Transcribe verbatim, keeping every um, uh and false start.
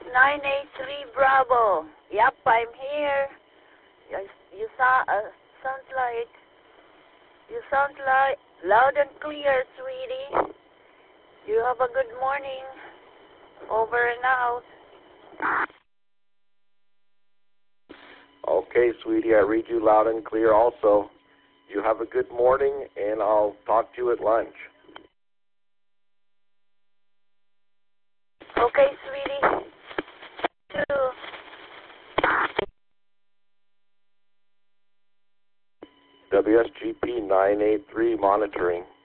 nine eight three Bravo. Yep, I'm here. You, you saw, uh, sounds like, you sound like loud and clear, sweetie. You have a good morning. Over and out. Okay, sweetie, I read you loud and clear also. You have a good morning, and I'll talk to you at lunch. Okay, sweetie. Two. W S G P nine eight three monitoring.